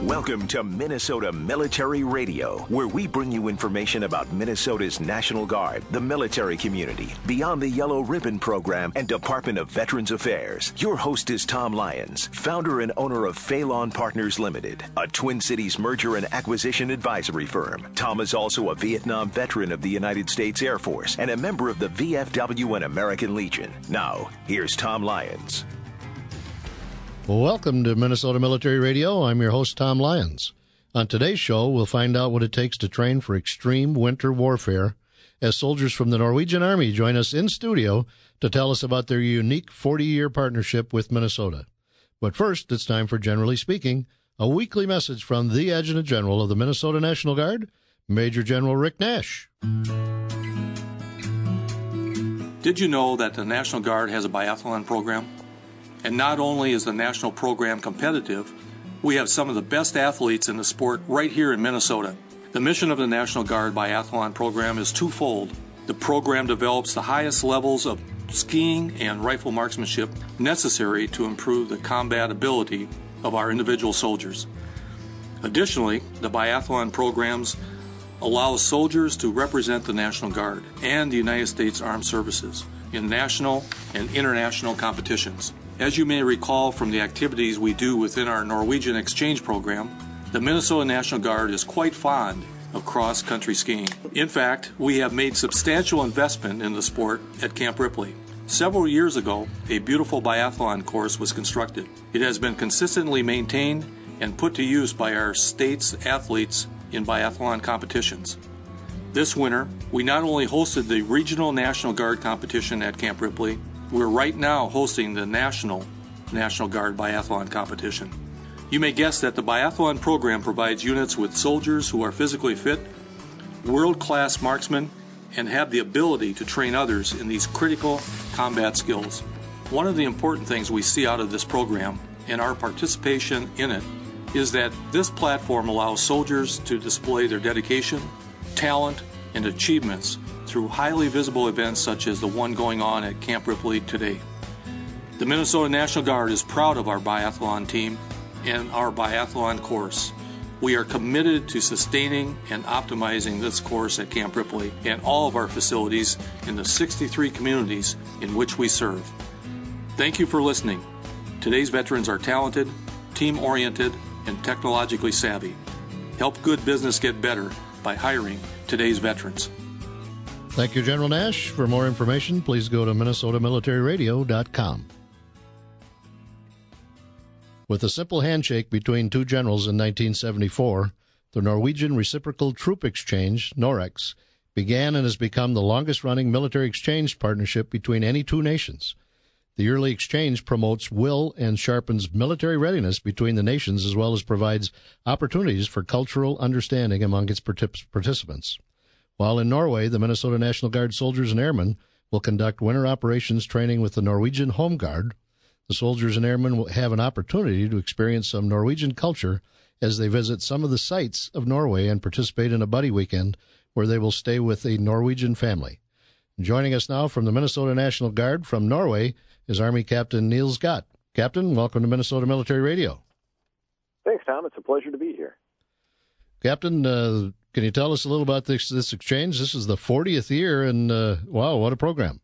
Welcome to Minnesota Military Radio, where we bring you information about Minnesota's National Guard, the military community, Beyond the Yellow Ribbon Program, and Department of Veterans Affairs. Your host is Tom Lyons, founder and owner of Phelan Partners Limited, a Twin Cities merger and acquisition advisory firm. Tom is also a Vietnam veteran of the United States Air Force and a member of the VFW and American Legion. Now, here's Tom Lyons. Welcome to Minnesota Military Radio. I'm your host, Tom Lyons. On today's show, we'll find out what it takes to train for extreme winter warfare as soldiers from the Norwegian Army join us in studio to tell us about their unique 40-year partnership with Minnesota. But first, it's time for Generally Speaking, a weekly message from the Adjutant General of the Minnesota National Guard, Major General Rick Nash. Did you know that the National Guard has a biathlon program? And not only is the national program competitive, we have some of the best athletes in the sport right here in Minnesota. The mission of the National Guard Biathlon program is twofold. The program develops the highest levels of skiing and rifle marksmanship necessary to improve the combat ability of our individual soldiers. Additionally, the biathlon programs allow soldiers to represent the National Guard and the United States Armed Services in national and international competitions. As you may recall from the activities we do within our Norwegian exchange program, the Minnesota National Guard is quite fond of cross-country skiing. In fact, we have made substantial investment in the sport at Camp Ripley. Several years ago, a beautiful biathlon course was constructed. It has been consistently maintained and put to use by our state's athletes in biathlon competitions. This winter, we not only hosted the Regional National Guard competition at Camp Ripley, we're right now hosting the National Guard Biathlon competition. You may guess that the biathlon program provides units with soldiers who are physically fit, world-class marksmen, and have the ability to train others in these critical combat skills. One of the important things we see out of this program and our participation in it is that this platform allows soldiers to display their dedication, talent, and achievements through highly visible events such as the one going on at Camp Ripley today. The Minnesota National Guard is proud of our biathlon team and our biathlon course. We are committed to sustaining and optimizing this course at Camp Ripley and all of our facilities in the 63 communities in which we serve. Thank you for listening. Today's veterans are talented, team-oriented, and technologically savvy. Help good business get better by hiring today's veterans. Thank you, General Nash. For more information, please go to minnesotamilitaryradio.com. With a simple handshake between two generals in 1974, the Norwegian Reciprocal Troop Exchange, NOREX, began and has become the longest-running military exchange partnership between any two nations. The yearly exchange promotes will and sharpens military readiness between the nations as well as provides opportunities for cultural understanding among its participants. While in Norway, the Minnesota National Guard soldiers and airmen will conduct winter operations training with the Norwegian Home Guard. The soldiers and airmen will have an opportunity to experience some Norwegian culture as they visit some of the sites of Norway and participate in a buddy weekend where they will stay with a Norwegian family. Joining us now from the Minnesota National Guard from Norway is Army Captain Niels Gott. Captain, welcome to Minnesota Military Radio. Thanks, Tom. It's a pleasure to be here. Captain, can you tell us a little about this exchange? This is the 40th year, and wow, what a program.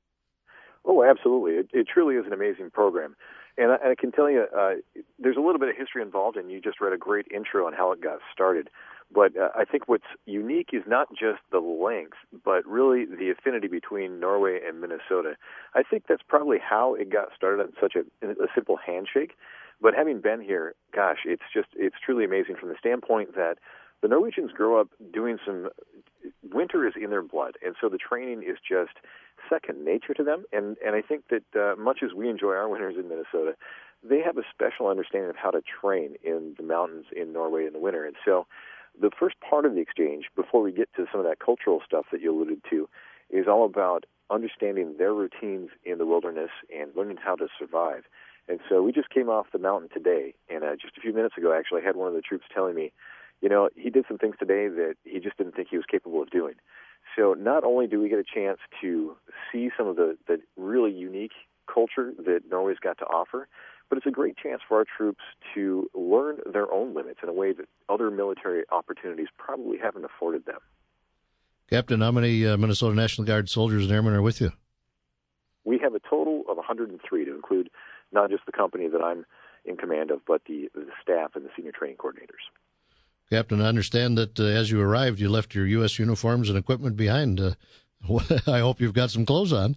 Oh, absolutely. It truly is an amazing program. And I can tell you, there's a little bit of history involved, and you just read a great intro on how it got started. But I think what's unique is not just the length, but really the affinity between Norway and Minnesota. I think that's probably how it got started on such a simple handshake. But having been here, gosh, it's truly amazing from the standpoint that the Norwegians grow up doing winter is in their blood, and so the training is just second nature to them. And I think that much as we enjoy our winters in Minnesota, they have a special understanding of how to train in the mountains in Norway in the winter. And so the first part of the exchange, before we get to some of that cultural stuff that you alluded to, is all about understanding their routines in the wilderness and learning how to survive. And so we just came off the mountain today, and just a few minutes ago, actually, I had one of the troops telling me, he did some things today that he just didn't think he was capable of doing. So not only do we get a chance to see some of the really unique culture that Norway's got to offer, but it's a great chance for our troops to learn their own limits in a way that other military opportunities probably haven't afforded them. Captain, how many Minnesota National Guard soldiers and airmen are with you? We have a total of 103 to include not just the company that I'm in command of, but the staff and the senior training coordinators. Captain, I understand that as you arrived, you left your U.S. uniforms and equipment behind. I hope you've got some clothes on.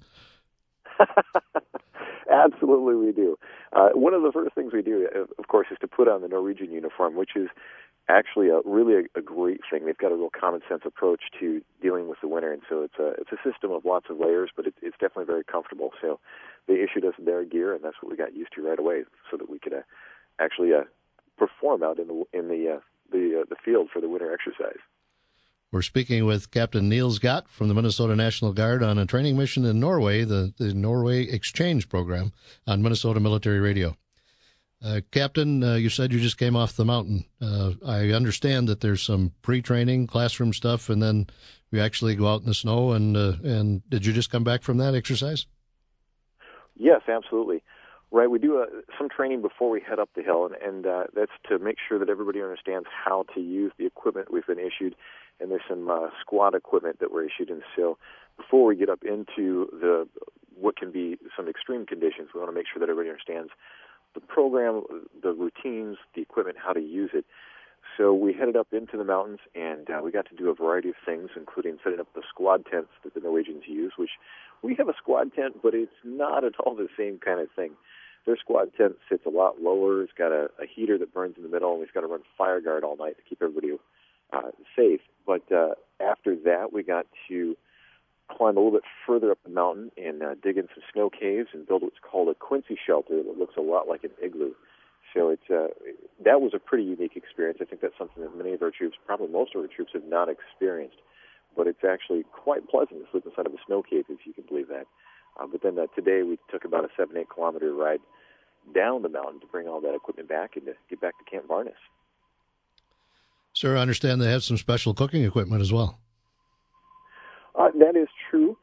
Absolutely, we do. One of the first things we do, of course, is to put on the Norwegian uniform, which is actually really a great thing. They've got a real common sense approach to dealing with the winter, and so it's a system of lots of layers, but it's definitely very comfortable. So they issued us their gear, and that's what we got used to right away, so that we could actually perform out in the field for the winter exercise. We're speaking with Captain Niels Gott from the Minnesota National Guard on a training mission in Norway, the Norway Exchange Program on Minnesota Military Radio. Captain, you said you just came off the mountain. I understand that there's some pre-training, classroom stuff, and then you actually go out in the snow. And did you just come back from that exercise? Yes, absolutely. Right, we do some training before we head up the hill, and that's to make sure that everybody understands how to use the equipment we've been issued. And there's some squad equipment that we're issued, and so before we get up into what can be some extreme conditions, we want to make sure that everybody understands the program, the routines, the equipment, how to use it. So we headed up into the mountains, and we got to do a variety of things, including setting up the squad tents that the Norwegians use, which we have a squad tent, but it's not at all the same kind of thing. Their squad tent sits a lot lower. It's got a heater that burns in the middle, and we've got to run fire guard all night to keep everybody safe. But after that, we got to climb a little bit further up the mountain and dig in some snow caves and build what's called a Quincy shelter that looks a lot like an igloo. So that was a pretty unique experience. I think that's something that many of our troops, probably most of our troops, have not experienced. But it's actually quite pleasant to sleep inside of a snow cave, if you can believe that. But then today we took about a 7-8 kilometer ride down the mountain to bring all that equipment back and to get back to Camp Varnes. Sir, I understand they have some special cooking equipment as well. That is true.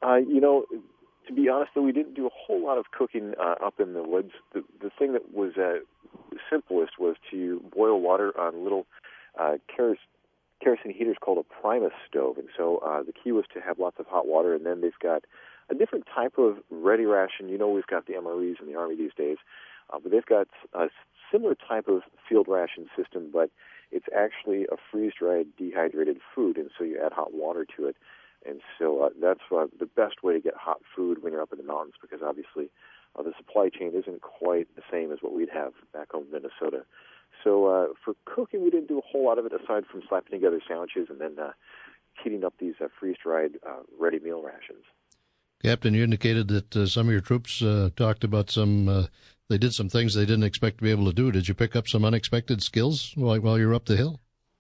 To be honest, though, we didn't do a whole lot of cooking up in the woods. The thing that was simplest was to boil water on little kerosene heaters called a Primus stove. And so the key was to have lots of hot water, and then they've got a different type of ready ration. We've got the MREs in the Army these days, but they've got a similar type of field ration system, but it's actually a freeze-dried dehydrated food, and so you add hot water to it. And so that's the best way to get hot food when you're up in the mountains, because obviously the supply chain isn't quite the same as what we'd have back home in Minnesota. So for cooking, we didn't do a whole lot of it aside from slapping together sandwiches and then heating up these freeze-dried ready meal rations. Captain, you indicated that some of your troops talked about they did some things they didn't expect to be able to do. Did you pick up some unexpected skills while you were up the hill?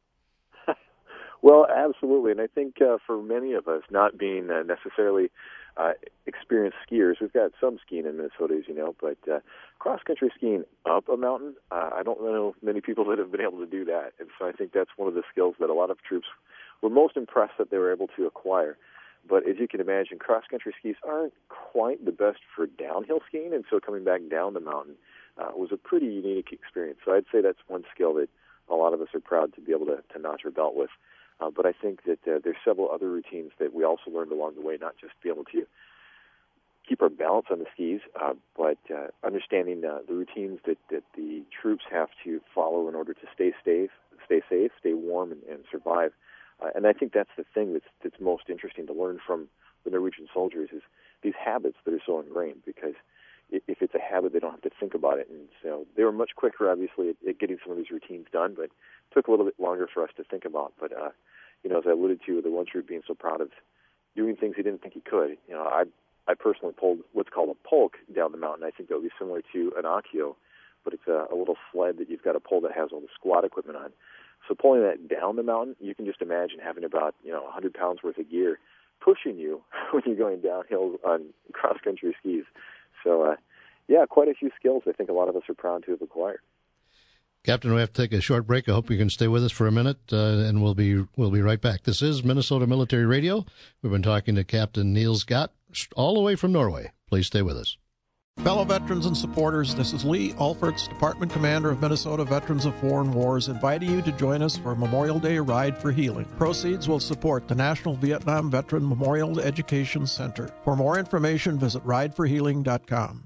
Well, absolutely. And I think for many of us, not being necessarily experienced skiers, we've got some skiing in Minnesota, as you know, but cross-country skiing up a mountain, I don't know many people that have been able to do that. And so I think that's one of the skills that a lot of troops were most impressed that they were able to acquire. But as you can imagine, cross-country skis aren't quite the best for downhill skiing, and so coming back down the mountain was a pretty unique experience. So I'd say that's one skill that a lot of us are proud to be able to notch our belt with. But I think that there's several other routines that we also learned along the way, not just be able to keep our balance on the skis, but understanding the routines that the troops have to follow in order to stay safe, stay warm, and survive. And I think that's the thing that's most interesting to learn from the Norwegian soldiers is these habits that are so ingrained, because if it's a habit, they don't have to think about it. And so they were much quicker, obviously, at getting some of these routines done, but it took a little bit longer for us to think about. But, as I alluded to, the one troop being so proud of doing things he didn't think he could. I personally pulled what's called a polk down the mountain. I think that would be similar to an Akio, but it's a little sled that you've got to pull that has all the squad equipment on. So pulling that down the mountain, you can just imagine having about 100 pounds worth of gear pushing you when you're going downhill on cross-country skis. So, quite a few skills I think a lot of us are proud to have acquired. Captain, we have to take a short break. I hope you can stay with us for a minute, and we'll be right back. This is Minnesota Military Radio. We've been talking to Captain Niels Gott all the way from Norway. Please stay with us. Fellow veterans and supporters, this is Lee Alferts, Department Commander of Minnesota Veterans of Foreign Wars, inviting you to join us for a Memorial Day Ride for Healing. Proceeds will support the National Vietnam Veteran Memorial Education Center. For more information, visit rideforhealing.com.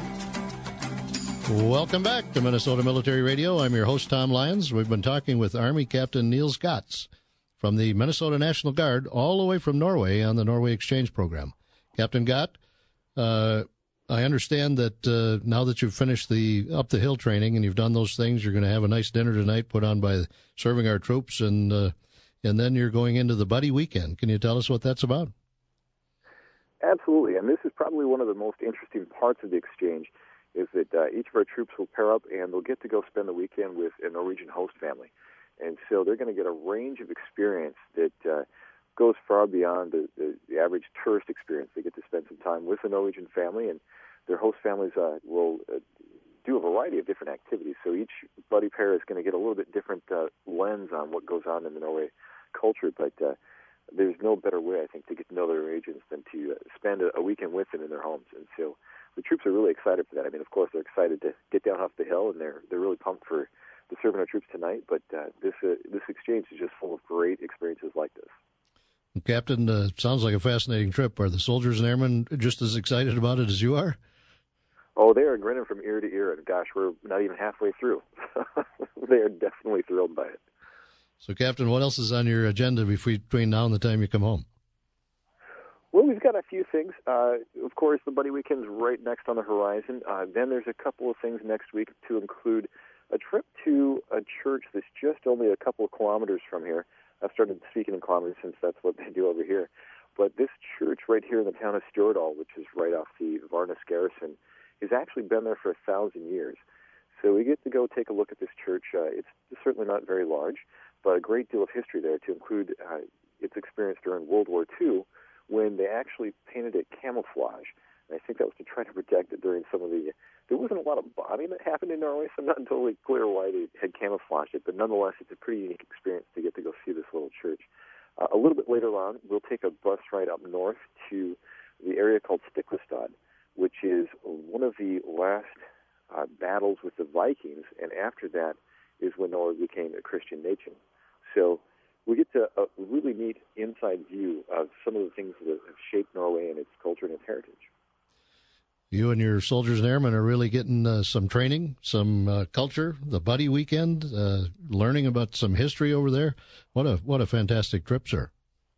Welcome back to Minnesota Military Radio. I'm your host, Tom Lyons. We've been talking with Army Captain Niels Gotz from the Minnesota National Guard, all the way from Norway on the Norway Exchange Program. Captain Gott, I understand that now that you've finished the up-the-hill training and you've done those things, you're going to have a nice dinner tonight put on by serving our troops, and then you're going into the Buddy Weekend. Can you tell us what that's about? Absolutely, and this is probably one of the most interesting parts of the exchange, is that each of our troops will pair up and they'll get to go spend the weekend with a Norwegian host family. And so they're going to get a range of experience that goes far beyond the average tourist experience. They get to spend some time with a Norwegian family, and their host families will do a variety of different activities. So each buddy pair is going to get a little bit different lens on what goes on in the Norway culture, but there's no better way, I think, to get to know their Norwegians than to spend a weekend with them in their homes. And so the troops are really excited for that. I mean, of course, they're excited to get down off the hill, and they're really pumped for serving our troops tonight. But this exchange is just full of great experiences like this. Captain, sounds like a fascinating trip. Are the soldiers and airmen just as excited about it as you are? Oh, they are grinning from ear to ear, and gosh, we're not even halfway through. They are definitely thrilled by it. So, Captain, what else is on your agenda between now and the time you come home? Well, we've got a few things. Of course, the Buddy Weekend's right next on the horizon. Then there's a couple of things next week to include a trip to a church that's just only a couple of kilometers from here. I've started speaking in kilometers since that's what they do over here. But this church right here in the town of Stjordal, which is right off the Varnes Garrison, has actually been there for 1,000 years. So we get to go take a look at this church. It's certainly not very large, but a great deal of history there, to include its experience during World War II, when they actually painted it camouflage. And I think that was to try to protect it during some of the... There wasn't a lot of bombing that happened in Norway, so I'm not totally clear why they had camouflaged it, but nonetheless, it's a pretty unique experience to get to go see this little church. A little bit later on, we'll take a bus ride up north to the area called Stiklestad, which is one of the last battles with the Vikings, and after that is when Norway became a Christian nation. So we get to a really neat inside view of some of the things that have shaped Norway and its culture and its heritage. You and your soldiers and airmen are really getting some training, some culture, the Buddy Weekend, learning about some history over there. What a fantastic trip, sir.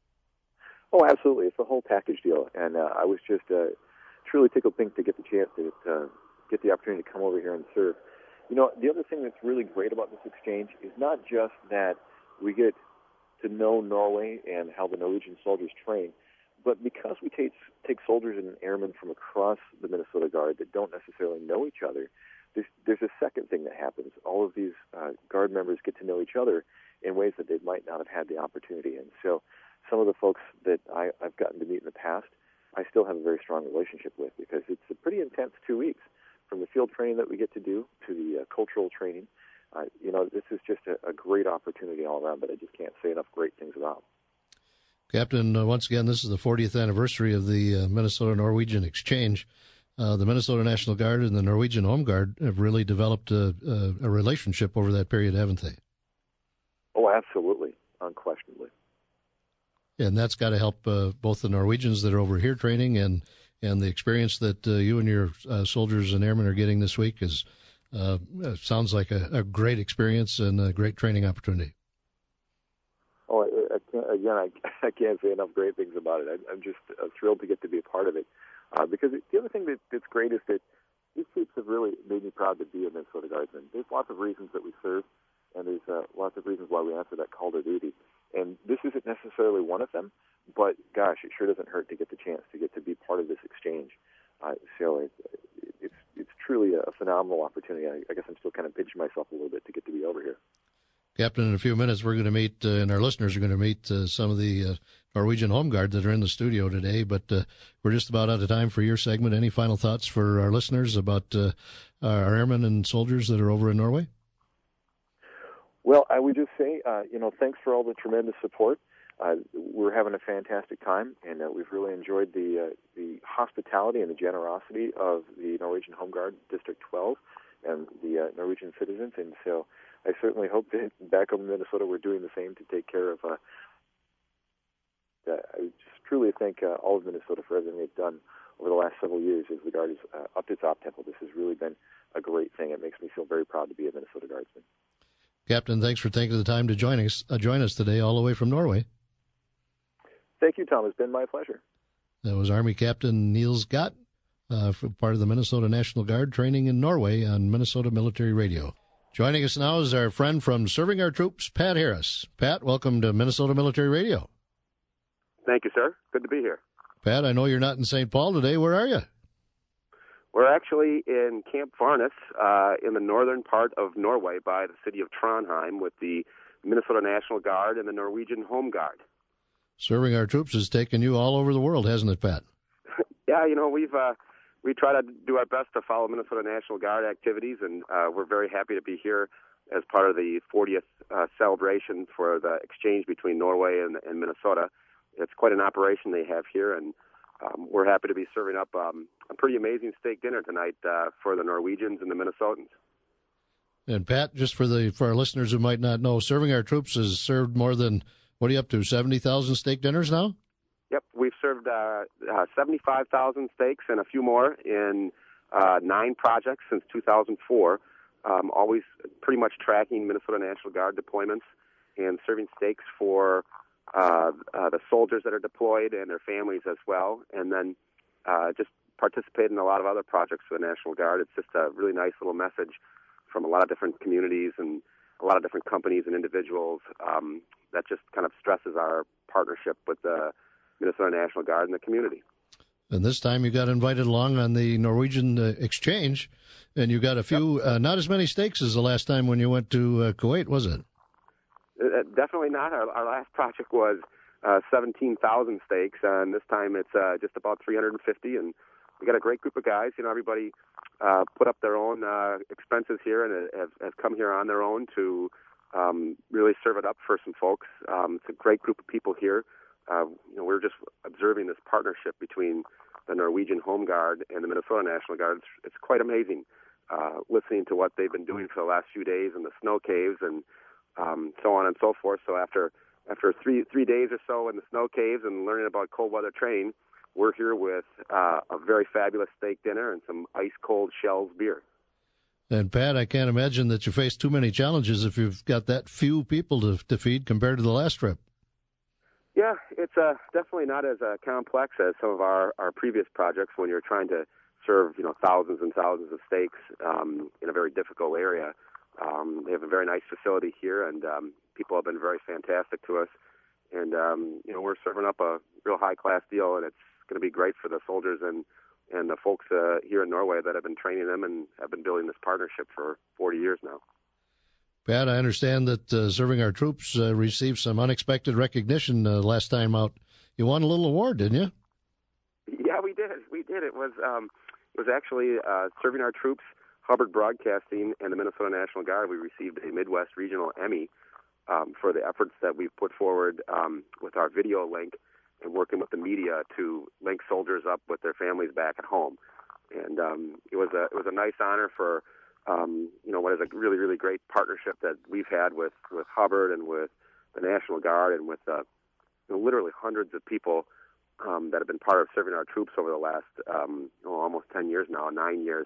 Oh, absolutely. It's a whole package deal. And I was just truly tickled pink to get the chance to get the opportunity to come over here and serve. You know, the other thing that's really great about this exchange is not just that we get to know Norway and how the Norwegian soldiers train, but because we take soldiers and airmen from across the Minnesota Guard that don't necessarily know each other, there's a second thing that happens. All of these Guard members get to know each other in ways that they might not have had the opportunity. And so some of the folks that I've gotten to meet in the past, I still have a very strong relationship with, because it's a pretty intense 2 weeks, from the field training that we get to do to the cultural training. This is just a great opportunity all around that I just can't say enough great things about. Captain, once again, this is the 40th anniversary of the Minnesota-Norwegian Exchange. The Minnesota National Guard and the Norwegian Home Guard have really developed a relationship over that period, haven't they? Oh, absolutely, unquestionably. And that's got to help both the Norwegians that are over here training and the experience that you and your soldiers and airmen are getting this week sounds like a great experience and a great training opportunity. Oh, I can't say enough great things about it. I'm just thrilled to get to be a part of it. Because the other thing that's great is that these troops have really made me proud to be a Minnesota Guardsman. There's lots of reasons that we serve, and there's lots of reasons why we answer that call to duty. And this isn't necessarily one of them, but gosh, it sure doesn't hurt to get the chance to get to be part of this exchange. So it's truly a phenomenal opportunity. I guess I'm still kind of pinching myself a little bit to get to be over here. Captain, in a few minutes, we're going to meet, and our listeners are going to meet some of the Norwegian Home Guard that are in the studio today, but we're just about out of time for your segment. Any final thoughts for our listeners about our airmen and soldiers that are over in Norway? Well, I would just say, thanks for all the tremendous support. we're having a fantastic time, and we've really enjoyed the hospitality and the generosity of the Norwegian Home Guard District 12 and the Norwegian citizens. And so I certainly hope that back home in Minnesota we're doing the same to take care of. I just truly thank all of Minnesota for everything they've done over the last several years as the Guard has upped its op tempo. This has really been a great thing. It makes me feel very proud to be a Minnesota Guardsman. Captain, thanks for taking the time to join us today all the way from Norway. Thank you, Tom. It's been my pleasure. That was Army Captain Niels Gott, part of the Minnesota National Guard training in Norway on Minnesota Military Radio. Joining us now is our friend from Serving Our Troops, Pat Harris. Pat, welcome to Minnesota Military Radio. Thank you, sir. Good to be here. Pat, I know you're not in St. Paul today. Where are you? We're actually in Camp Varnes in the northern part of Norway by the city of Trondheim with the Minnesota National Guard and the Norwegian Home Guard. Serving Our Troops has taken you all over the world, hasn't it, Pat? Yeah, we try to do our best to follow Minnesota National Guard activities, and we're very happy to be here as part of the 40th celebration for the exchange between Norway and Minnesota. It's quite an operation they have here, and we're happy to be serving up a pretty amazing steak dinner tonight for the Norwegians and the Minnesotans. And Pat, just for our listeners who might not know, Serving Our Troops has served more than, what are you up to, 70,000 steak dinners now? Yep, we've served 75,000 steaks and a few more in 9 projects since 2004, always pretty much tracking Minnesota National Guard deployments and serving steaks for the soldiers that are deployed and their families as well, and then just participate in a lot of other projects for the National Guard. It's just a really nice little message from a lot of different communities and a lot of different companies and individuals that just kind of stresses our partnership with the Minnesota National Guard and the community. And this time you got invited along on the Norwegian exchange, and you got a few, not as many steaks as the last time when you went to Kuwait, was it? Definitely not. Our last project was 17,000 steaks, and this time it's just about 350, and we got a great group of guys. Everybody put up their own expenses here and have come here on their own to really serve it up for some folks. It's a great group of people here. We're just observing this partnership between the Norwegian Home Guard and the Minnesota National Guard. It's quite amazing listening to what they've been doing for the last few days in the snow caves and so on and so forth. So after 3 days or so in the snow caves and learning about cold weather training, we're here with a very fabulous steak dinner and some ice-cold Shell's beer. And, Pat, I can't imagine that you face too many challenges if you've got that few people to feed compared to the last trip. Yeah, it's definitely not as complex as some of our previous projects when you're trying to serve, thousands and thousands of steaks in a very difficult area. They have a very nice facility here, and people have been very fantastic to us. And, we're serving up a real high-class deal, and it's going to be great for the soldiers and the folks here in Norway that have been training them and have been building this partnership for 40 years now. Pat, I understand that Serving Our Troops received some unexpected recognition last time out. You won a little award, didn't you? Yeah, we did. It was actually Serving Our Troops, Hubbard Broadcasting, and the Minnesota National Guard. We received a Midwest Regional Emmy for the efforts that we've put forward with our video link and working with the media to link soldiers up with their families back at home. And it was a nice honor for what is a really, really great partnership that we've had with Hubbard and with the National Guard and with literally hundreds of people that have been part of Serving Our Troops over the last almost 10 years now, 9 years.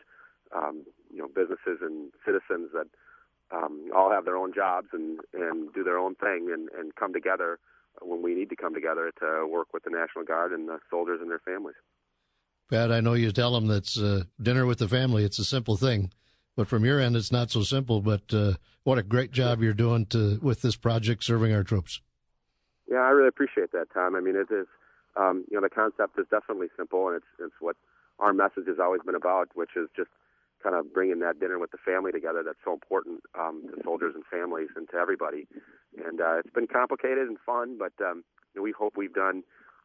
Businesses and citizens that all have their own jobs and do their own thing and come together when we need to come together to work with the National Guard and the soldiers and their families. Pat, I know you tell them that's dinner with the family. It's a simple thing. But from your end, it's not so simple. But what a great job you're doing with this project, Serving Our Troops. Yeah, I really appreciate that, Tom. I mean, it is, the concept is definitely simple, and it's what our message has always been about, which is just kind of bringing that dinner with the family together that's so important to soldiers and families and to everybody. And it's been complicated and fun, but we hope we've done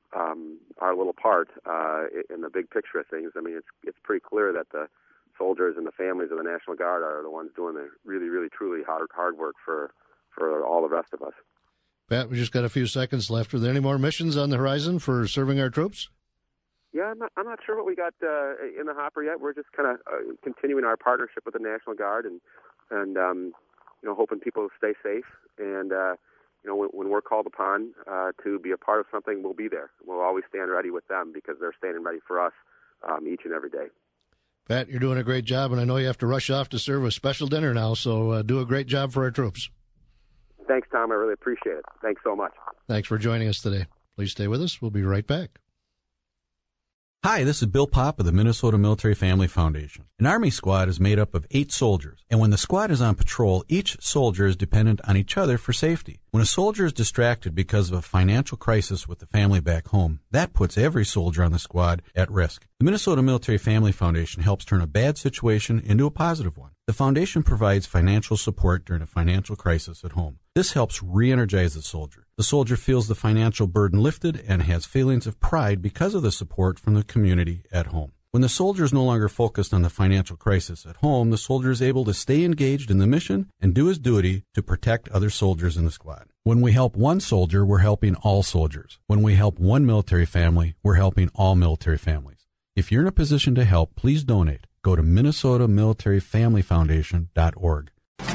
our little part in the big picture of things. I mean, it's pretty clear that the soldiers and the families of the National Guard are the ones doing the really, really, truly hard work for all the rest of us. Pat, we just got a few seconds left. Are there any more missions on the horizon for serving our troops? Yeah, I'm not sure what we got in the hopper yet. We're just kind of continuing our partnership with the National Guard and hoping people stay safe. And when we're called upon to be a part of something, we'll be there. We'll always stand ready with them because they're standing ready for us each and every day. Pat, you're doing a great job, and I know you have to rush off to serve a special dinner now, so do a great job for our troops. Thanks, Tom. I really appreciate it. Thanks so much. Thanks for joining us today. Please stay with us. We'll be right back. Hi, this is Bill Popp of the Minnesota Military Family Foundation. An Army squad is made up of 8 soldiers, and when the squad is on patrol, each soldier is dependent on each other for safety. When a soldier is distracted because of a financial crisis with the family back home, that puts every soldier on the squad at risk. The Minnesota Military Family Foundation helps turn a bad situation into a positive one. The foundation provides financial support during a financial crisis at home. This helps re-energize the soldier. The soldier feels the financial burden lifted and has feelings of pride because of the support from the community at home. When the soldier is no longer focused on the financial crisis at home, the soldier is able to stay engaged in the mission and do his duty to protect other soldiers in the squad. When we help one soldier, we're helping all soldiers. When we help one military family, we're helping all military families. If you're in a position to help, please donate. Go to MinnesotaMilitaryFamilyFoundation.org.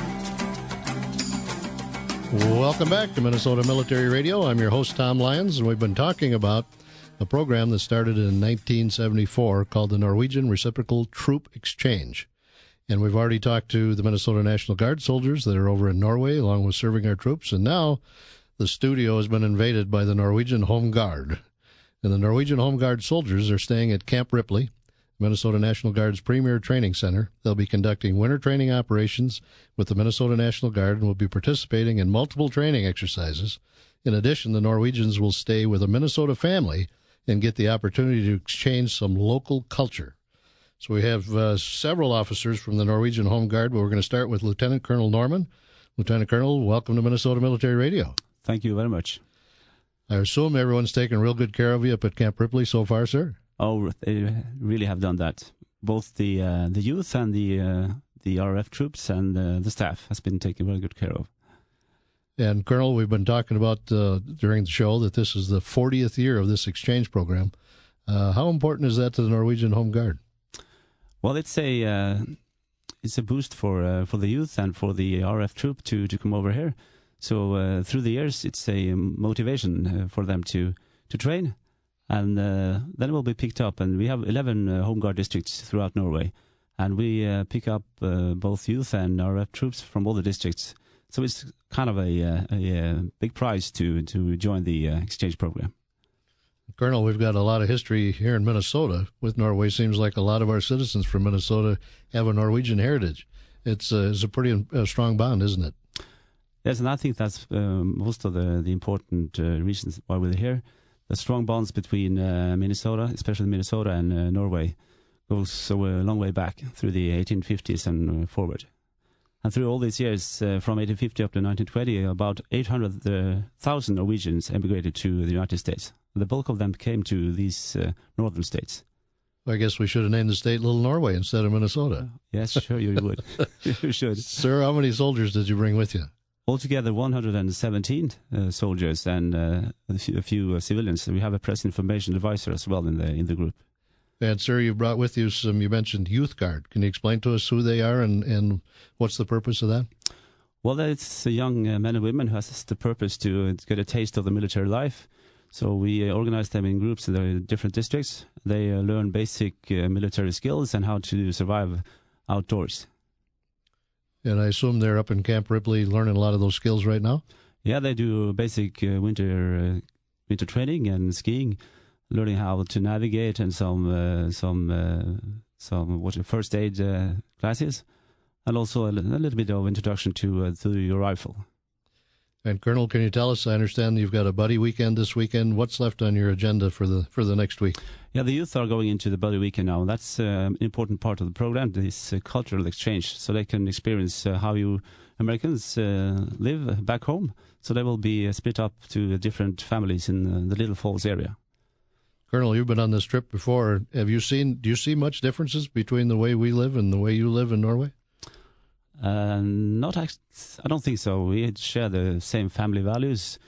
Welcome back to Minnesota Military Radio. I'm your host, Tom Lyons, and we've been talking about a program that started in 1974 called the Norwegian Reciprocal Troop Exchange. And we've already talked to the Minnesota National Guard soldiers that are over in Norway, along with serving our troops. And now the studio has been invaded by the Norwegian Home Guard. And the Norwegian Home Guard soldiers are staying at Camp Ripley, Minnesota National Guard's premier training center. They'll be conducting winter training operations with the Minnesota National Guard and will be participating in multiple training exercises. In addition, the Norwegians will stay with a Minnesota family and get the opportunity to exchange some local culture. So we have several officers from the Norwegian Home Guard, but we're going to start with Lieutenant Colonel Norman. Lieutenant Colonel, welcome to Minnesota Military Radio. Thank you very much. I assume everyone's taken real good care of you up at Camp Ripley so far, sir? Oh, they really have done that. Both the youth and the RF troops and the staff has been taken very good care of. And Colonel, we've been talking about during the show that this is the 40th year of this exchange program. How important is that to the Norwegian Home Guard? Well, it's a boost for the youth and for the RF troop to come over here. So through the years, it's a motivation for them to train. And then it will be picked up. And we have 11 Home Guard districts throughout Norway. And we pick up both youth and RF troops from all the districts. So it's kind of a big prize to join the exchange program. Colonel, we've got a lot of history here in Minnesota with Norway. Seems like a lot of our citizens from Minnesota have a Norwegian heritage. It's a pretty strong bond, isn't it? Yes, and I think that's most of the important reasons why we're here. The strong bonds between Minnesota, especially Minnesota and Norway, goes so a long way back through the 1850s and forward. And through all these years, from 1850 up to 1920, about 800,000 Norwegians emigrated to the United States. The bulk of them came to these northern states. Well, I guess we should have named the state Little Norway instead of Minnesota. Yes, sure, you would. You should. Sir, how many soldiers did you bring with you? Altogether, 117 soldiers and a few civilians. We have a press information advisor as well in the group. And, sir, you brought with you some, you mentioned Youth Guard. Can you explain to us who they are and what's the purpose of that? Well, it's young men and women who has the purpose to get a taste of the military life. So we organize them in groups in the different districts. They learn basic military skills and how to survive outdoors. And I assume they're up in Camp Ripley learning a lot of those skills right now? Yeah, they do basic winter training and skiing, learning how to navigate and some first aid classes, and also a little bit of introduction to your rifle. And Colonel, can you tell us? I understand you've got a buddy weekend this weekend. What's left on your agenda for the next week? Yeah, the youth are going into the buddy weekend now. That's an important part of the program. This cultural exchange, so they can experience how you Americans live back home. So they will be split up to different families in the Little Falls area. Colonel, you've been on this trip before. Do you see much differences between the way we live and the way you live in Norway? I don't think so. We share the same family values.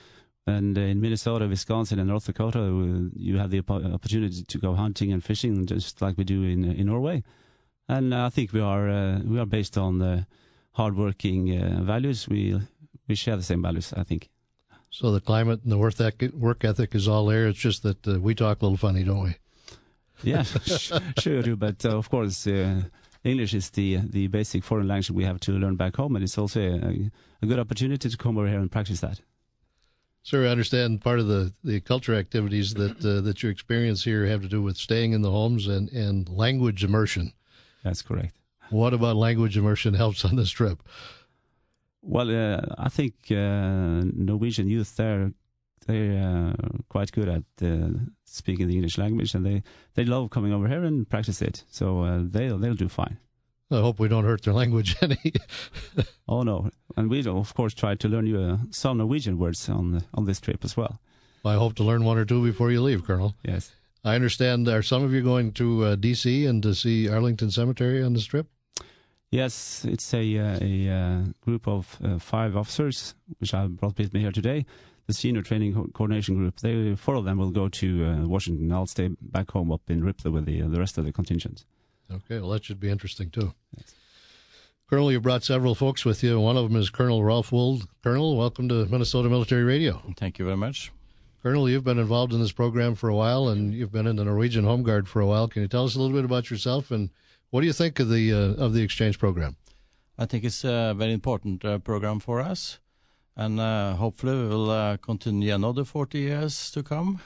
And in Minnesota, Wisconsin, and North Dakota, you have the opportunity to go hunting and fishing, just like we do in Norway. And I think we are based on hardworking values. We share the same values, I think. So the climate and the work ethic is all there. It's just that we talk a little funny, don't we? Yeah, sure you do. But of course, English is the basic foreign language we have to learn back home, and it's also a good opportunity to come over here and practice that. Sir, I understand part of the culture activities that you experience here have to do with staying in the homes and language immersion. That's correct. What about language immersion helps on this trip? Well, I think Norwegian youth they're quite good at speaking the English language, and they love coming over here and practice it. So they'll do fine. I hope we don't hurt their language any. Oh no, and we of course try to learn you some Norwegian words on this trip as well. I hope to learn one or two before you leave, Colonel. Yes. I understand. Are some of you going to D.C. and to see Arlington Cemetery on this trip? Yes, it's a group of 5 officers, which I brought with me here today. The Senior Training Coordination Group. 4 of them will go to Washington. I'll stay back home up in Ripley with the rest of the contingent. Okay, well, that should be interesting, too. Yes. Colonel, you brought several folks with you. One of them is Colonel Rolf Wold. Colonel, welcome to Minnesota Military Radio. Thank you very much. Colonel, you've been involved in this program for a while, and you've been in the Norwegian Home Guard for a while. Can you tell us a little bit about yourself, and what do you think of the exchange program? I think it's a very important program for us, and hopefully we will continue another 40 years to come.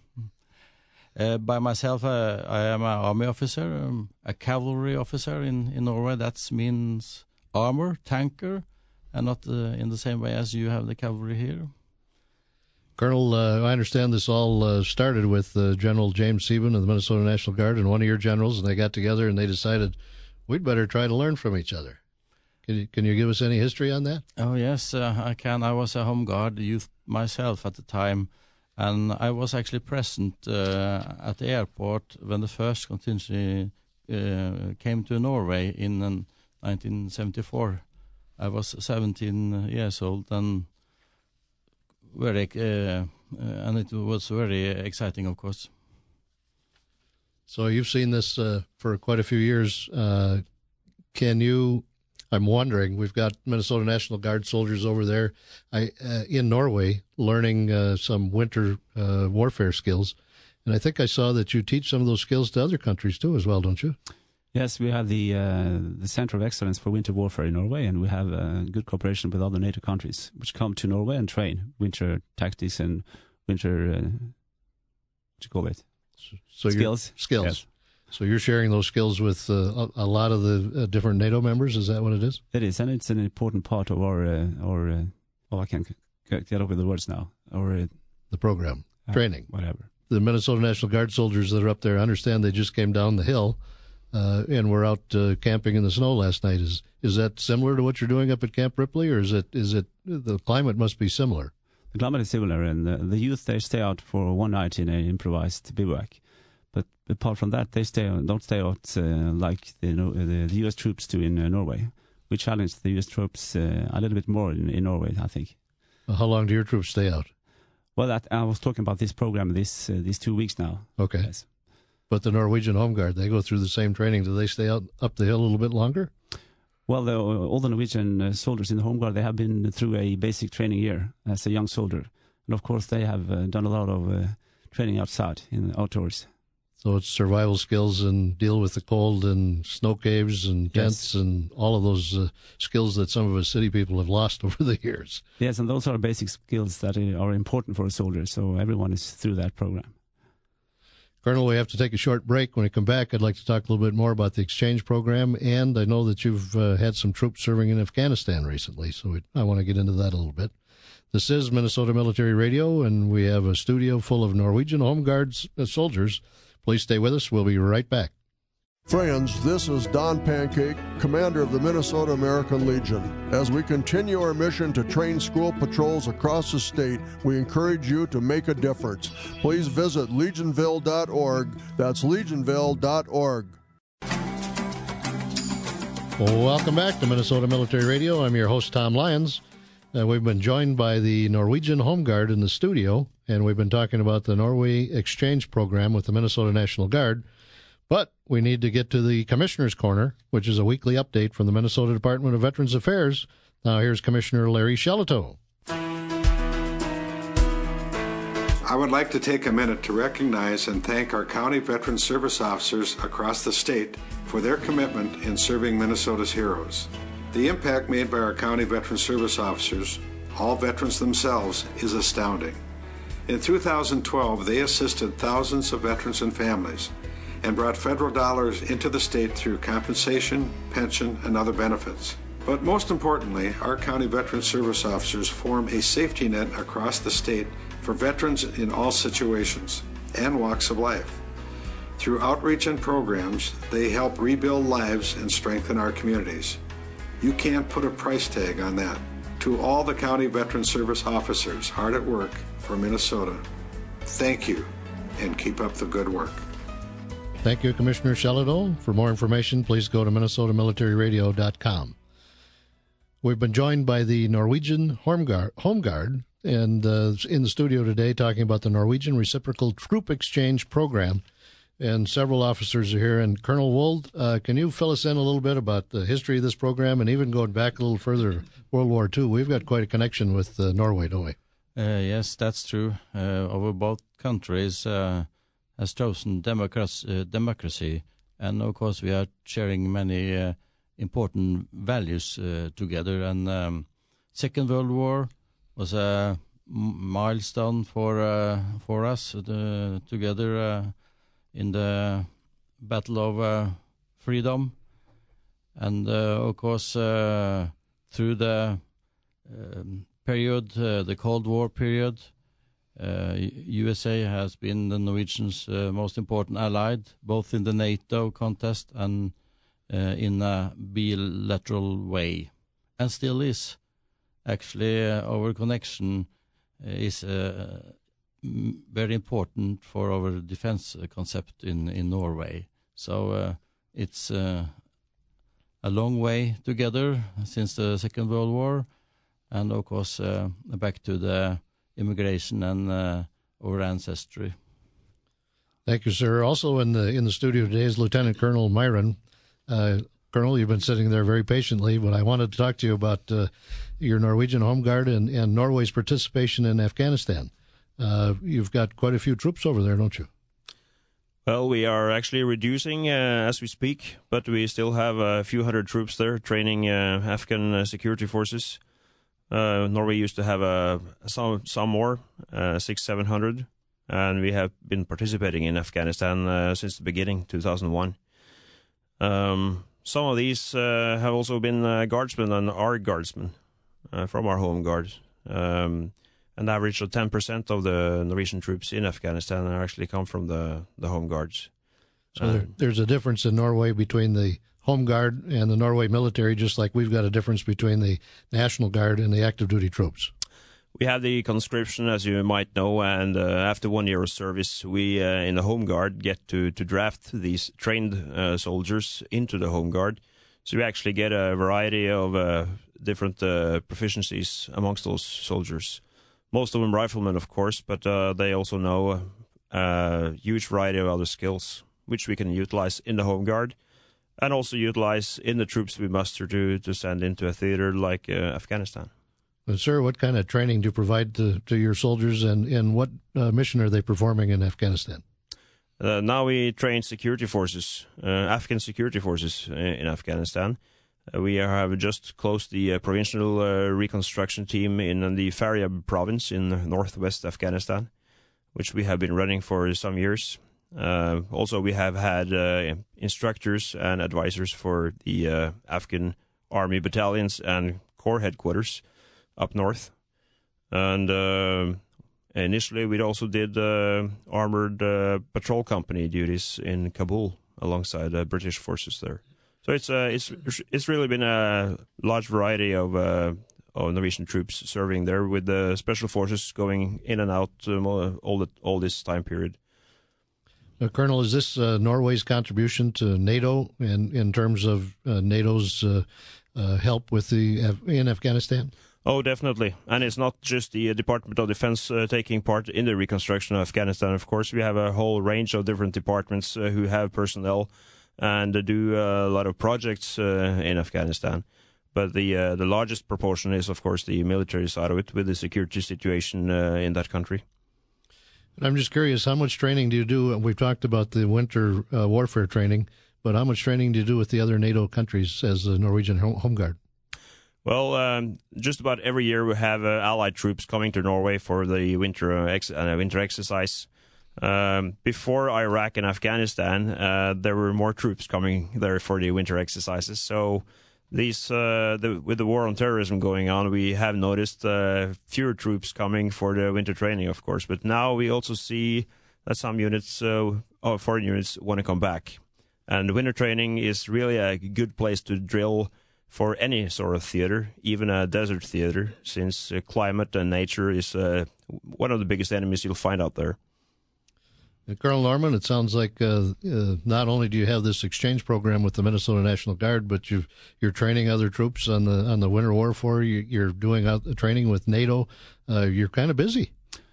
By myself, I am an army officer, a cavalry officer in Norway. That means armor, tanker, and not in the same way as you have the cavalry here. Colonel, I understand this all started with General James Sieben of the Minnesota National Guard and one of your generals, and they got together and they decided we'd better try to learn from each other. Can you give us any history on that? Oh, yes, I can. I was a Home Guard youth myself at the time, and I was actually present at the airport when the first contingent came to Norway in 1974. I was 17 years old, and it was very exciting, of course. So you've seen this for quite a few years. I'm wondering, we've got Minnesota National Guard soldiers over there in Norway learning some winter warfare skills. And I think I saw that you teach some of those skills to other countries too as well, don't you? Yes, we have the Center of Excellence for Winter Warfare in Norway, and we have good cooperation with other NATO countries, which come to Norway and train winter tactics and winter, what do you call it? Skills. Skills. Yes. So you're sharing those skills with a lot of the different NATO members. Is that what it is? It is, and it's an important part of our I can't get up with the words now. The program, training, whatever. The Minnesota National Guard soldiers that are up there, I understand they just came down the hill and were out camping in the snow last night. Is that similar to what you're doing up at Camp Ripley, or is it the climate must be similar? The climate is similar, and the youth, they stay out for one night in an improvised bivouac. But apart from that, they don't stay out like the U.S. troops do in Norway. We challenge the U.S. troops a little bit more in Norway, I think. How long do your troops stay out? Well, I was talking about this program these 2 weeks now. Okay. Yes. But the Norwegian Home Guard, they go through the same training. Do they stay out up the hill a little bit longer? Well, all the Norwegian soldiers in the Home Guard, they have been through a basic training year as a young soldier. And, of course, they have done a lot of training outside, outdoors. So it's survival skills and deal with the cold and snow caves and tents, yes, and all of those skills that some of us city people have lost over the years. Yes, and those are basic skills that are important for a soldier, so everyone is through that program. Colonel, we have to take a short break. When we come back, I'd like to talk a little bit more about the exchange program, and I know that you've had some troops serving in Afghanistan recently, so I want to get into that a little bit. This is Minnesota Military Radio, and we have a studio full of Norwegian Home Guards soldiers. Please stay with us. We'll be right back. Friends, this is Don Pancake, commander of the Minnesota American Legion. As we continue our mission to train school patrols across the state, we encourage you to make a difference. Please visit legionville.org. That's legionville.org. Welcome back to Minnesota Military Radio. I'm your host, Tom Lyons. We've been joined by the Norwegian Home Guard in the studio, and we've been talking about the Norway exchange program with the Minnesota National Guard. But we need to get to the Commissioner's Corner, which is a weekly update from the Minnesota Department of Veterans Affairs. Now here's Commissioner Larry Shelitow. I would like to take a minute to recognize and thank our county veteran service officers across the state for their commitment in serving Minnesota's heroes. The impact made by our county veteran service officers, all veterans themselves, is astounding. In 2012, they assisted thousands of veterans and families and brought federal dollars into the state through compensation, pension, and other benefits. But most importantly, our county veteran service officers form a safety net across the state for veterans in all situations and walks of life. Through outreach and programs, they help rebuild lives and strengthen our communities. You can't put a price tag on that. To all the county veteran service officers hard at work for Minnesota, thank you and keep up the good work. Thank you, Commissioner Shelitow. For more information, please go to minnesotamilitaryradio.com. We've been joined by the Norwegian Home Guard, and in the studio today talking about the Norwegian Reciprocal Troop Exchange Program. And several officers are here. And Colonel Wold, can you fill us in a little bit about the history of this program, and even going back a little further, World War II? We've got quite a connection with Norway, don't we? Yes, that's true. Over both countries has chosen democracy, and of course we are sharing many important values together. And Second World War was a milestone for us together in the Battle of Freedom, and of course through the period, the Cold War period, USA has been the Norwegians' most important allied, both in the NATO contest and in a bilateral way, and still is. Actually, our connection is very important for our defense concept in Norway. So it's a long way together since the Second World War, and of course back to the immigration and our ancestry. Thank you, sir. Also in the studio today is Lieutenant Colonel Myron. Colonel, you've been sitting there very patiently, but I wanted to talk to you about your Norwegian Home Guard and Norway's participation in Afghanistan. You've got quite a few troops over there, don't you? Well, we are actually reducing as we speak, but we still have a few hundred troops there training Afghan security forces. Norway used to have some more, 600-700, and we have been participating in Afghanistan since the beginning, 2001. Some of these have also been guardsmen and are guardsmen from our home guard. An average of 10% of the Norwegian troops in Afghanistan actually come from the home guards. So there's a difference in Norway between the home guard and the Norway military, just like we've got a difference between the National Guard and the active duty troops. We have the conscription, as you might know, and after 1 year of service, we in the Home Guard get to draft these trained soldiers into the Home Guard. So we actually get a variety of different proficiencies amongst those soldiers. Most of them riflemen, of course, but they also know a huge variety of other skills, which we can utilize in the Home Guard and also utilize in the troops we muster to send into a theater like Afghanistan. Sir, what kind of training do you provide to your soldiers, and what mission are they performing in Afghanistan? Now we train security forces, Afghan security forces in Afghanistan. We have just closed the provincial reconstruction team in the Faryab province in northwest Afghanistan, which we have been running for some years. Also, we have had instructors and advisors for the Afghan army battalions and corps headquarters up north. And initially, we also did armored patrol company duties in Kabul alongside British forces there. So it's really been a large variety of Norwegian troops serving there, with the special forces going in and out all this time period. Colonel, is this Norway's contribution to NATO in terms of NATO's help with in Afghanistan? Oh, definitely. And it's not just the Department of Defense taking part in the reconstruction of Afghanistan. Of course, we have a whole range of different departments who have personnel and do a lot of projects in Afghanistan. But the largest proportion is, of course, the military side of it with the security situation in that country. I'm just curious, how much training do you do? We've talked about the winter warfare training, but how much training do you do with the other NATO countries as the Norwegian Home Guard? Well, just about every year we have Allied troops coming to Norway for the winter exercise. Before Iraq and Afghanistan, there were more troops coming there for the winter exercises. So these, with the war on terrorism going on, we have noticed fewer troops coming for the winter training, of course. But now we also see that some units, foreign units, want to come back. And winter training is really a good place to drill for any sort of theater, even a desert theater, since climate and nature is one of the biggest enemies you'll find out there. Colonel Norman, it sounds like not only do you have this exchange program with the Minnesota National Guard, but you're training other troops on the winter warfare. You're doing training with NATO. You're kind of busy.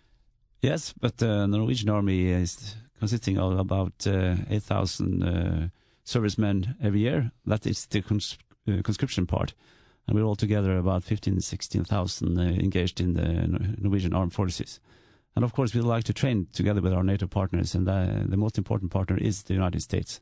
Yes, but the Norwegian Army is consisting of about 8,000 servicemen every year. That is the conscription part, and we're altogether about 16,000 engaged in the Norwegian Armed Forces. And of course, we like to train together with our NATO partners, and the most important partner is the United States.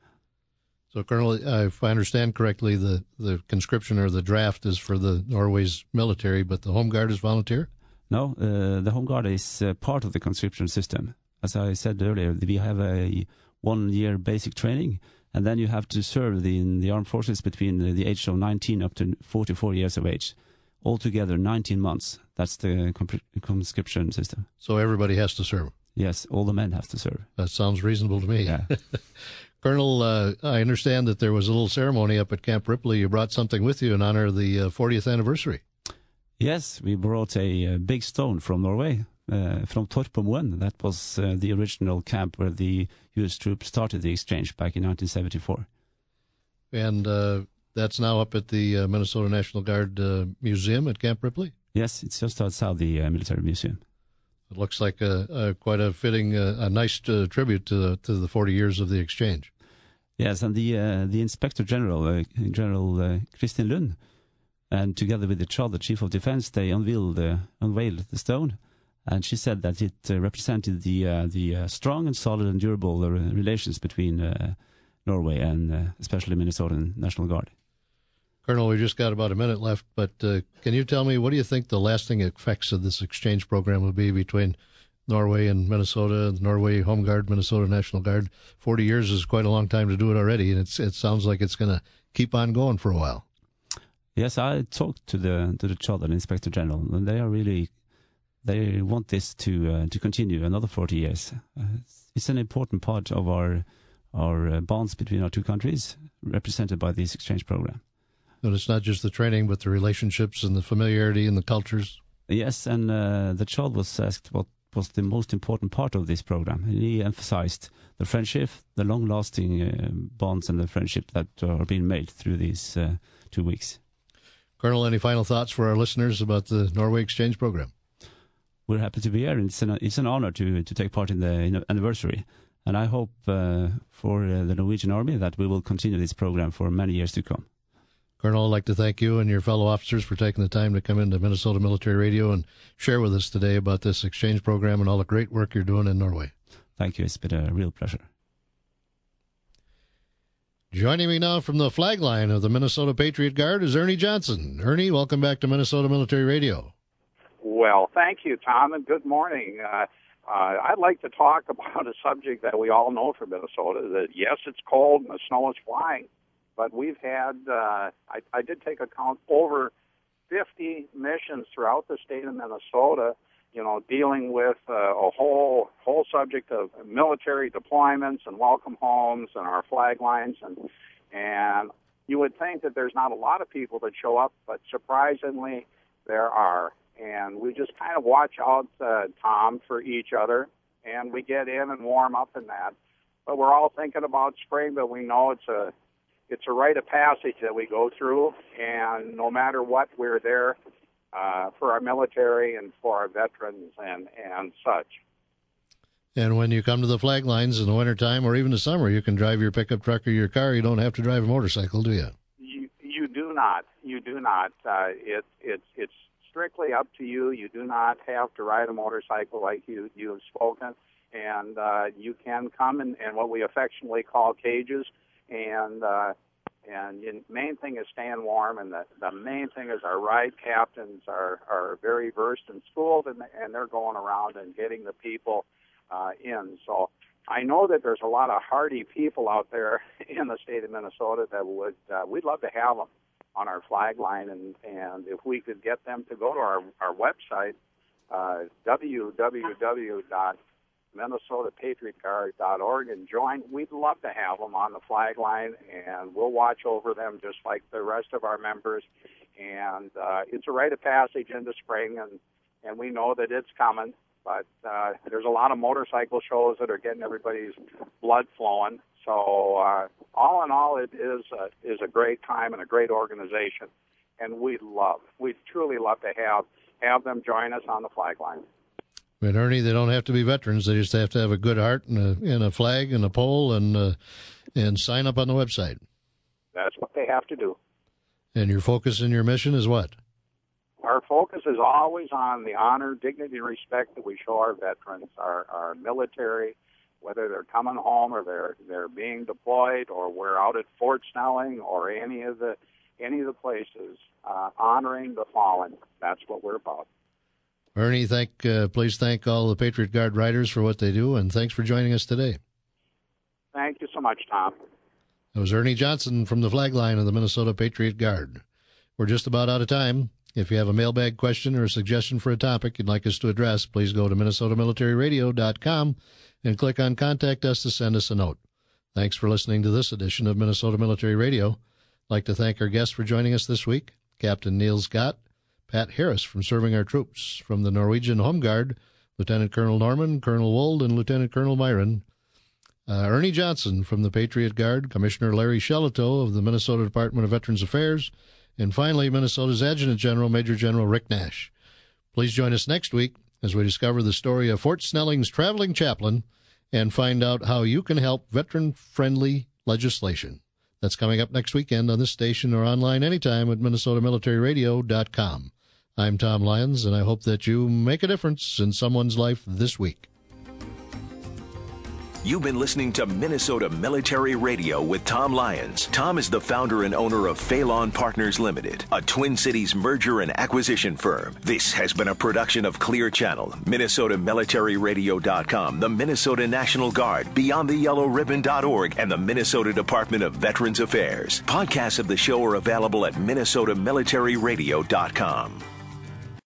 So, Colonel, if I understand correctly, the conscription or the draft is for the Norway's military, but the Home Guard is volunteer? No, the Home Guard is part of the conscription system. As I said earlier, we have a 1-year basic training, and then you have to serve in the armed forces between the age of 19 up to 44 years of age. Altogether, 19 months. That's the conscription system. So everybody has to serve? Yes, all the men have to serve. That sounds reasonable to me. Yeah. Colonel, I understand that there was a little ceremony up at Camp Ripley. You brought something with you in honor of the 40th anniversary. Yes, we brought a big stone from Norway. From Torpomoen. That was the original camp where the U.S. troops started the exchange back in 1974. And that's now up at the Minnesota National Guard Museum at Camp Ripley? Yes, it's just outside the military museum. It looks like quite a fitting, a nice tribute to the 40 years of the exchange. Yes, and the Inspector General, General Kristin Lund, and together with the Chief of Defense, they unveiled the stone. And she said that it represented the strong and solid and durable relations between Norway and especially Minnesota National Guard. Colonel, we just got about a minute left, but can you tell me, what do you think the lasting effects of this exchange program will be between Norway and Minnesota, Norway Home Guard, Minnesota National Guard? 40 years is quite a long time to do it already, and it sounds like it's going to keep on going for a while. Yes, I talked to the Chad and Inspector General, and they want this to continue another 40 years. It's an important part of our bonds between our two countries, represented by this exchange program. And it's not just the training, but the relationships and the familiarity and the cultures. Yes, and the child was asked what was the most important part of this program. And he emphasized the friendship, the long-lasting bonds and the friendship that are being made through these 2 weeks. Colonel, any final thoughts for our listeners about the Norway exchange program? We're happy to be here, and it's an honor to take part in the anniversary. And I hope for the Norwegian Army that we will continue this program for many years to come. Colonel, I'd like to thank you and your fellow officers for taking the time to come into Minnesota Military Radio and share with us today about this exchange program and all the great work you're doing in Norway. Thank you. It's been a real pleasure. Joining me now from the flag line of the Minnesota Patriot Guard is Ernie Johnson. Ernie, welcome back to Minnesota Military Radio. Well, thank you, Tom, and good morning. I'd like to talk about a subject that we all know from Minnesota, that yes, it's cold and the snow is flying, but we've had, I did take account, over 50 missions throughout the state of Minnesota, dealing with a whole subject of military deployments and welcome homes and our flag lines. And you would think that there's not a lot of people that show up, but surprisingly, there are. And we just kind of watch out, Tom, for each other, and we get in and warm up in that. But we're all thinking about spring, but we know it's a rite of passage that we go through, and no matter what, we're there for our military and for our veterans and such. And when you come to the flag lines in the wintertime or even the summer, you can drive your pickup truck or your car. You don't have to drive a motorcycle, do you? You do not. You do not. It's strictly up to you. You do not have to ride a motorcycle like you have spoken. And you can come in what we affectionately call cages. And the main thing is staying warm. And the main thing is our ride captains are very versed and schooled, and they're going around and getting the people in. So I know that there's a lot of hardy people out there in the state of Minnesota that we'd love to have them on our flag line, and if we could get them to go to our website, www.minnesotapatriotguard.org, and join. We'd love to have them on the flag line, and we'll watch over them just like the rest of our members. And it's a rite of passage into spring, and we know that it's coming. But there's a lot of motorcycle shows that are getting everybody's blood flowing. So all in all, it is a great time and a great organization, and we'd truly love to have them join us on the flag line. But Ernie, they don't have to be veterans; they just have to have a good heart and a flag and a pole and sign up on the website. That's what they have to do. And your focus and your mission is what? Our focus is always on the honor, dignity, and respect that we show our veterans, our military, whether they're coming home or they're being deployed, or we're out at Fort Snelling or any of the places, honoring the fallen. That's what we're about. Ernie, please thank all the Patriot Guard riders for what they do, and thanks for joining us today. Thank you so much, Tom. That was Ernie Johnson from the flag line of the Minnesota Patriot Guard. We're just about out of time. If you have a mailbag question or a suggestion for a topic you'd like us to address, please go to MinnesotaMilitaryRadio.com and click on Contact Us to send us a note. Thanks for listening to this edition of Minnesota Military Radio. I'd like to thank our guests for joining us this week, Captain Neil Scott, Pat Harris from Serving Our Troops, from the Norwegian Home Guard, Lieutenant Colonel Norman, Colonel Wold, and Lieutenant Colonel Myron, Ernie Johnson from the Patriot Guard, Commissioner Larry Shelito of the Minnesota Department of Veterans Affairs, and finally, Minnesota's Adjutant General, Major General Rick Nash. Please join us next week as we discover the story of Fort Snelling's traveling chaplain and find out how you can help veteran-friendly legislation. That's coming up next weekend on this station or online anytime at MinnesotaMilitaryRadio.com. I'm Tom Lyons, and I hope that you make a difference in someone's life this week. You've been listening to Minnesota Military Radio with Tom Lyons. Tom is the founder and owner of Phelan Partners Limited, a Twin Cities merger and acquisition firm. This has been a production of Clear Channel, MinnesotaMilitaryRadio.com, the Minnesota National Guard, BeyondTheYellowRibbon.org, and the Minnesota Department of Veterans Affairs. Podcasts of the show are available at MinnesotaMilitaryRadio.com.